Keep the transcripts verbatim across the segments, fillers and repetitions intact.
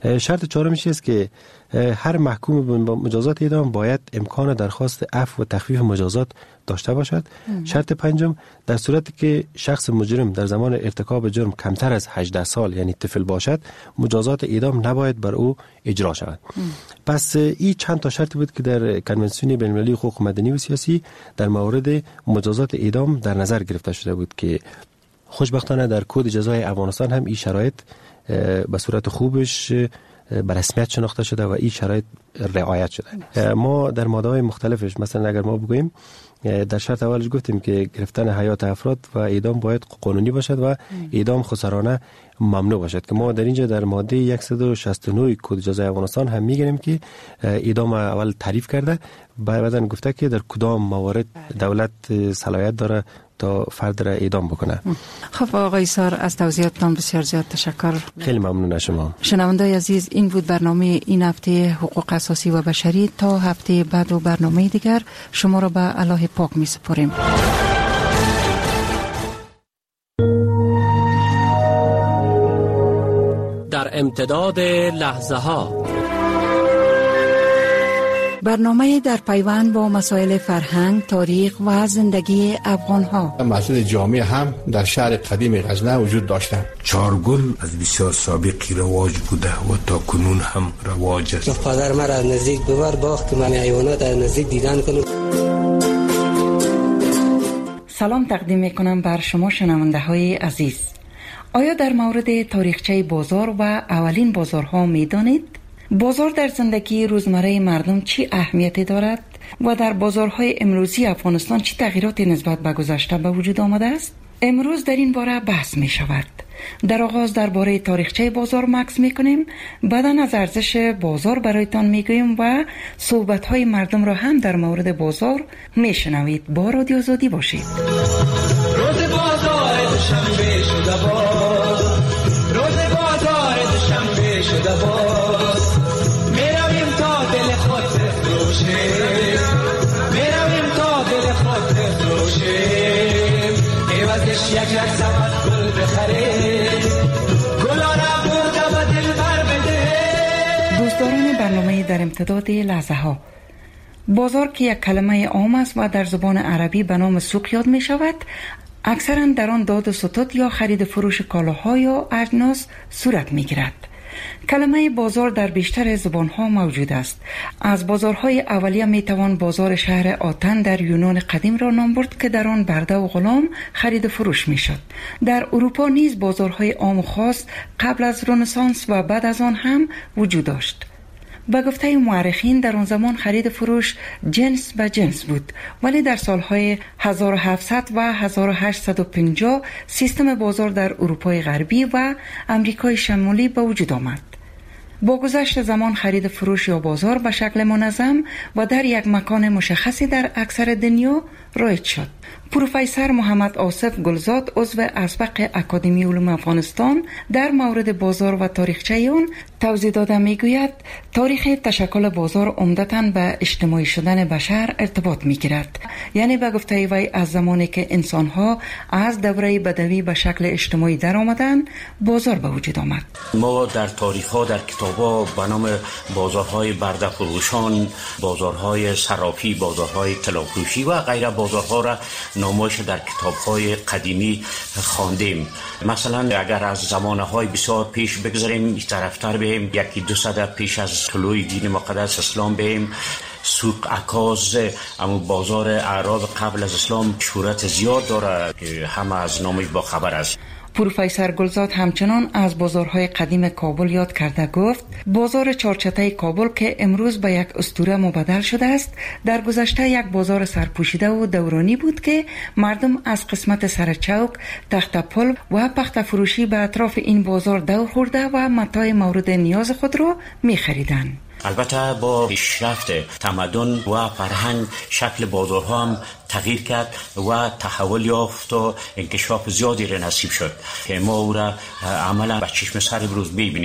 شرط چهارمش است که هر محکوم به مجازات اعدام باید امکان درخواست عفو و تخفیف مجازات داشته باشد. ام. شرط پنجم، در صورتی که شخص مجرم در زمان ارتکاب جرم کمتر از هجده سال یعنی طفل باشد، مجازات اعدام نباید بر او اجرا شود. ام. پس این چند تا شرط بود که در کنونسیون بین‌المللی حقوق مدنی و سیاسی در مورد مجازات اعدام در نظر گرفته شده بود که خوشبختانه در کد جزای افغانستان هم این شرایط به صورت خوبش به رسمیت شناخته شده و این شرایط رعایت شده. ما در ماده‌های مختلفش مثلا اگر ما بگوییم در شرط اولش گفتیم که گرفتن حیات افراد و اعدام باید قانونی باشد و اعدام خسرانه ممنوع باشد که ما در اینجا در ماده صد و شصت و نه کد جزای افغانستان هم میگیم که اعدام اول تعریف کرده، بعداً گفته که در کدام موارد دولت صلاحیت داره تا فرد را اعدام بکنه. خب آقای ایثار، از توضیحاتتان بسیار زیاد تشکر. خیلی ممنون از شما. شنوندگان عزیز، این بود برنامه این هفته حقوق اساسی و بشری. تا هفته بعد و برنامه دیگر شما را به الله پاک می سپاریم. در امتداد لحظه ها برنامه در پیوند با مسائل فرهنگ، تاریخ و زندگی افغان ها. مسجد جامع هم در شهر قدیم غزنه وجود داشتند. چارگل از بسیار سابقی رواج بوده و تا کنون هم رواج است. پدر مرا از نزدیک ببر باخت که من حیوانات از نزدیک دیدن کنم. سلام تقدیم میکنم بر شما شنونده های عزیز. آیا در مورد تاریخچه بازار و اولین بازارها میدانید؟ بازار در زندگی روزمره مردم چی اهمیتی دارد و در بازارهای امروزی افغانستان چی تغییراتی نسبت به گذشته به وجود آمده است؟ امروز در این باره بحث می شود. در آغاز درباره تاریخچه بازار مکس می کنیم، بعداً از ارزش بازار برایتان می گوییم و صحبت‌های مردم را هم در مورد بازار می شنوید. با رادیو آزادی باشید. روز بازار دوشنبه شده باز، روز بازار دوشنبه شده باز، میرویم تا دل خود بفروشیم، میرویم تا دل خود بفروشیم، عوضش یک یک سبد گل بخریم، گلا را برده و دل بر بده. دوستداران برنامه در امتداد لحظه ها، بازار که یک کلمه عام است و در زبان عربی به نام سوق یاد می شود، اکثرا در آن داد و ستد یا خرید فروش کالاها یا اجناس صورت می گیرد. کلمه بازار در بیشتر زبانها موجود است. از بازارهای اولیه می توان بازار شهر آتن در یونان قدیم را نام برد که در آن برده و غلام خرید فروش می شد. در اروپا نیز بازارهای عام و خاص قبل از رنسانس و بعد از آن هم وجود داشت. به گفته مورخین در آن زمان خرید فروش جنس به جنس بود، ولی در سالهای هزار و هفتصد و هزار و هشتصد و پنجاه سیستم بازار در اروپای غربی و امریکای شمالی به وجود آمد. با گذشت زمان خرید فروش یا بازار به شکل منظم و در یک مکان مشخصی در اکثر دنیا رایج شد. پروفسور محمد آصف گلزاد، عضو اسبق اکادمی علوم افغانستان، در مورد بازار و تاریخچه آن توضیح داده میگوید تاریخ تشکل بازار عمدتاً به اجتماعی شدن بشر ارتباط میگیرد. یعنی به گفته وی از زمانی که انسانها از دوره بدوی به شکل اجتماعی در آمدن، بازار به وجود آمد. ما در تاریخ ها در کتاب ها به نام بازارهای برده فروشان، بازارهای صرافی، بازارهای طلافروشی و غیره بازارها را نمایش در کتاب‌های قدیمی خواندیم. مثلا اگر از زمانه‌های بسیار پیش بگذاریم، طرفتر بیم، یکی دو صده پیش از طلوع دین مقدس اسلام بیم، سوق عکاظ، اما بازار اعراب قبل از اسلام شهرت زیاد داره که همه از نامش با خبر است. پروفسور گلزاد همچنان از بازارهای قدیم کابل یاد کرده گفت بازار چارچته کابل که امروز به یک اسطوره مبدل شده است، در گذشته یک بازار سرپوشیده و دورانی بود که مردم از قسمت سرچوک، تخت پل و پخت فروشی به اطراف این بازار دور خورده و متاع مورد نیاز خود را می خریدند. البته با پیشرفت تمدن و فرهنگ شکل بازارها هم تغییر کرد و تحول یافت و انکشاف زیادی را نصیب شد که ما او را عملا به چشم سر امروز ببینیم.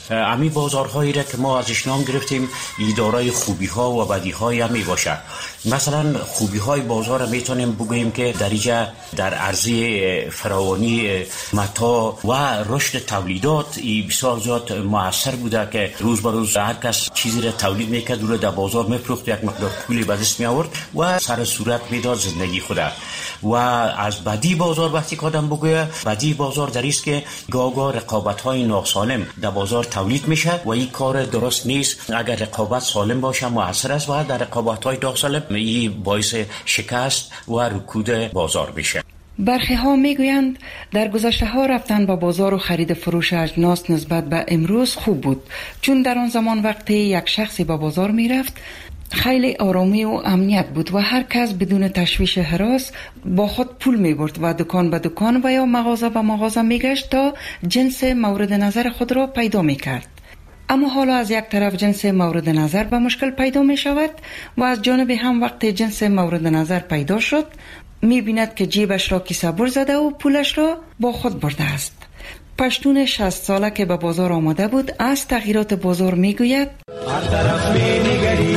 امی بازارهایی را که ما ازش نام گرفتیم دارای خوبی ها و بدی های هم می باشه. مثلا خوبی های بازار میتونیم بگوییم که درجه در عرضه فراوانی متا و رشد تولیدات بسیار زیاد موثر بوده که روز به روز هر کس چیزی را تولید میکرد و در بازار میفروخت، یک مقدار پولی به دست می آورد و سر صورت میداد زندگی خوده. و از بدی بازار وقتی که آدم بگویه، بدی بازار در است که گاگا رقابت های ناسالم در بازار تولید میشه و این کار درست نیست. اگر رقابت سالم باشه موثر است و در رقابت های ناسالم این باعث شکست و رکود بازار میشه. برخی ها میگویند در گذشته ها رفتن به بازار و خرید فروش اجناس نسبت به امروز خوب بود، چون در آن زمان وقتی یک شخصی به بازار میرفت خیلی آرامی و امنیت بود و هر کس بدون تشویش هراس با خود پول می برد و دکان به دکان و یا مغازه به مغازه می گشت تا جنس مورد نظر خود را پیدا می کرد. اما حالا از یک طرف جنس مورد نظر به مشکل پیدا می شود و از جانب هم وقتی جنس مورد نظر پیدا شد می بیند که جیبش را کیسه بر زده و پولش را با خود برده است. پشتون شصت ساله که به بازار آمده بود از تغییرات بازار می گوید: هر طرف می نگری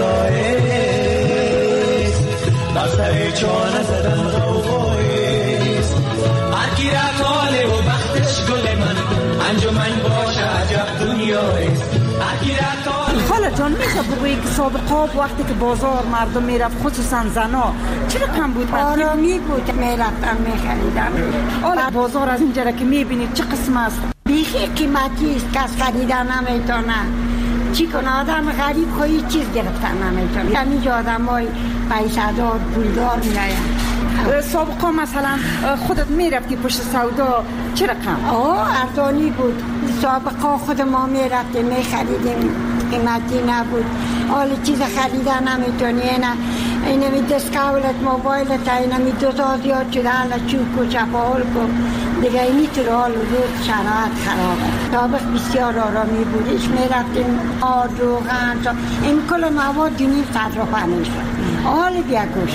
سودایست، بستر چانه زدن غوغایست، هر کی را طاله و بختش گل من، انجمن باشه عجب دنیایست، هر کی را طاله. خاله جان میشه بگویی که سابقا وقتی که بازار مردم میرفت خصوصا زنا چرا کم بود؟ آرامی بود، میرفتن میخریدن. حالا بازار از اینجا که میبینید چه قسم است؟ بیخی قیمتی است، کس خریدن نمیتونه. چی کنه آدم غریب خواهی چیز گرفتن نمیتونه. همینجا آدم های پیسدار پولدار میراین. سابقا مثلا خودت میرفتی پشت سودا چرا کم؟ آه ارزانی بود. سابقا خود ما میرفتیم میخریدیم، قیمتی نبود. حالا چیز خریدن نمیتونی. نه اینمی دسکاولت موبایلت اینمی دوتا زیاد شده حالا چوب و چپاول کن دیگه اینی تو حال روز شرایط خرابه. سابق بسیار آرامی بود. ایش میرفتیم آرد روغن این کل مواد دونیم قدر و پنیر شد. حال بیا گوش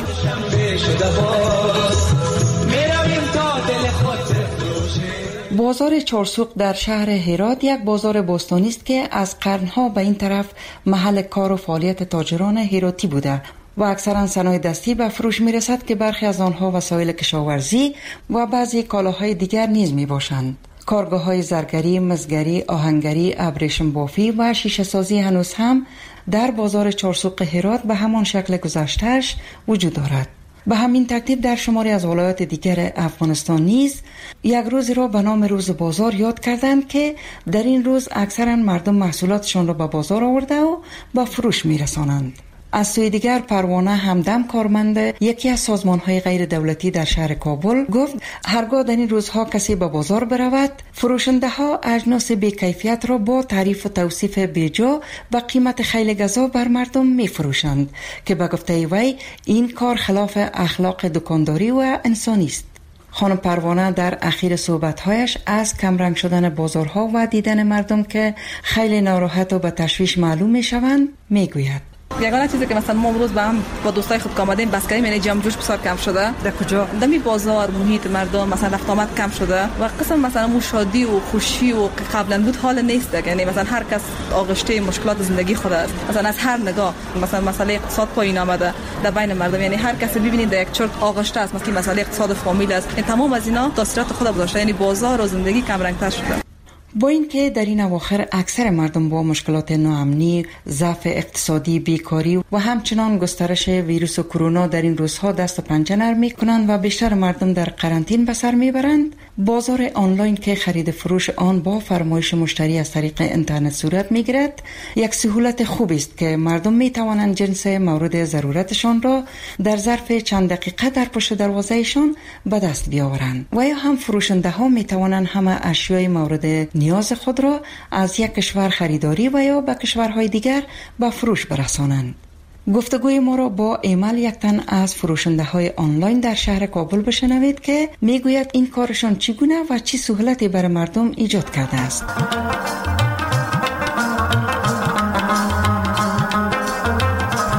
بازار چارسوق در شهر هرات یک بازار باستانی است که از قرنها به این طرف محل کار و فعالیت تاجران هراتی بوده و اکثرا صنایع دستی به فروش می رسد که برخی از آنها وسایل کشاورزی و بعضی کالاهای دیگر نیز می باشند. کارگاه های زرگری، مزگری، آهنگری، ابریشم بافی و شیشه سازی هنوز هم در بازار چارسوق هرات به همان شکل گذشته‌اش وجود دارد. به همین ترتیب در شماری از ولایات دیگر افغانستان نیز یک روزی را به نام روز بازار یاد کردند که در این روز اکثرا مردم محصولاتشان را به بازار آورده و به فروش می رسانند. از سوی دیگر پروانه همدم کارمند یکی از سازمان‌های غیر دولتی در شهر کابل گفت هرگاه در این روزها کسی به بازار برود فروشنده‌ها اجناس بی‌کیفیت را با تعریف و توصیف بیجا و قیمت خیلی گزا بر مردم می‌فروشند که به گفته وی این کار خلاف اخلاق دکانداری و انسانی است. خانم پروانه در اخیر صحبت‌هایش از کمرنگ شدن بازارها و دیدن مردم که خیلی ناراحت و به تشویش معلوم می‌شوند می‌گوید یگانه چیزی که مثلا ما امروز با هم با دوستای خود آمدیم بس کردیم یعنی جمع جوش بسیار کم شده. در کجا؟ در می بازار محیط مردم مثلا رفت آمد کم شده و قسم مثلا مو شادی و خوشی و قبلا بود حال نیست. یعنی مثلا هر کس آغشته مشکلات زندگی خود است. مثلا از هر نگاه مثلا مسئله اقتصاد پایین آمده در بین مردم، یعنی هر کسی ببینید در یک چرت آغشته است. مثلا مسئله اقتصاد فامیل است. این تمام از اینا تاثیرات خود گذاشته، یعنی بازار و زندگی کم رنگ‌تر شده. با اینکه در این اواخر اکثر مردم با مشکلات ناامنی، ضعف اقتصادی، بیکاری و همچنان گسترش ویروس کرونا در این روزها دست و پنجه نرم می‌کنند و بیشتر مردم در قرنطینه به سر میبرند، بازار آنلاین که خرید فروش آن با فرمایش مشتری از طریق اینترنت صورت میگیرد یک سهولت خوبی است که مردم میتوانند جنس مورد ضرورتشان را در ظرف چند دقیقه در پشت دروازهشان به دست بیاورند و یا هم فروشنده ها میتوانند همه اشیای مورد نیاز خود را از یک کشور خریداری و یا به کشورهای دیگر به فروش برسانند. گفتگوی ما را با ایمل یک تن از فروشنده های آنلاین در شهر کابل بشنوید که میگوید این کارشان چگونه و چی سهولتی برای مردم ایجاد کرده است.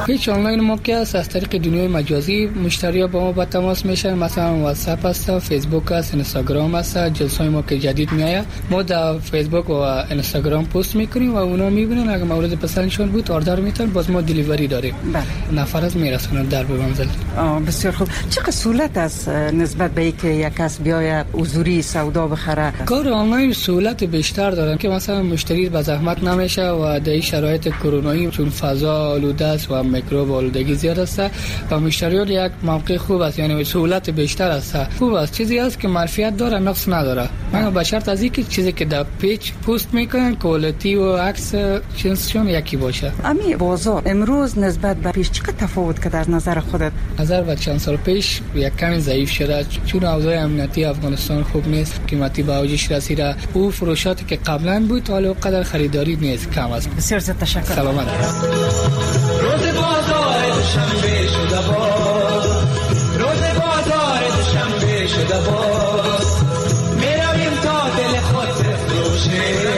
پیج آنلاین ما که است از طریق دنیای مجازی مشتری‌ها با ما با تماس میشن، مثلا واتساپ است، فیسبوک است، اینستاگرام است. جلسه‌های ما که جدید میآید ما در فیسبوک و اینستاگرام پست میکنیم و اونا میبینن، اگه مورد پسندشون بود آردر میتن، باز ما دلیوری داریم. بله. نفر از میرسونن در به منزل. بسیار خوب. چه سهولت است نسبت به اینکه یک کس بیاید حضوری سودا بخره؟ کار آنلاین سهولت بیشتر دارن که مثلا مشتری به زحمت نمیشه و در شرایط کرونایی چون فضا آلوده است و میکروب آلودگی زیاد است و مشتریان یک موقع خوب است، یعنی سهولت بیشتر است. خوب است، چیزی است که معرفت داره نقص نداره. من به شرط از اینکه چیزی که در پیج پست میکنن کوالیتی و عکس جنسشون یکی باشه. امی بازار امروز نسبت به پیش چقدر تفاوت که در نظر خودت؟ نظر به چند سال پیش یک کمی ضعیف شده چون اوضاع امنیتی افغانستان خوب نیست، قیمتی به اوجش رسیده. او فروشاتی که قبلا بود حالا قدر خریداری نیست، کم است. بسیار زیاد تشکر. سلامت. روز بازار دوشنبه شده باز، روز بازار دوشنبه شده باز، میرویم تا دل خود بفروشیم.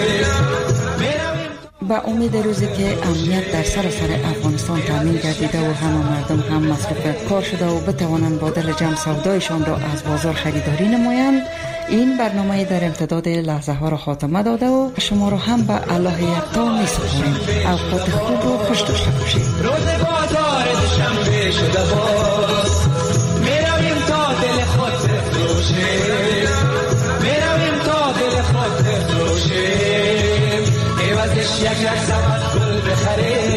با امید روزی که امنیت در سراسر افغانستان تامین گردیده و همه مردم هم مصروف کار شده و بتوانند با دل جمع سودایشان را از بازار خریداری نمایند، این برنامه در امتداد لحظه ها را خاتمه داده و شما را هم به الله یکتا می سپاریم. اوقات خوب و خوش داشته باشید. روز بازار دوشنبه شده باز، میرویم تا دل خود بفروشیم، میرویم تا دل خود بفروشیم، عوضش یک یک سبد گل بخریم.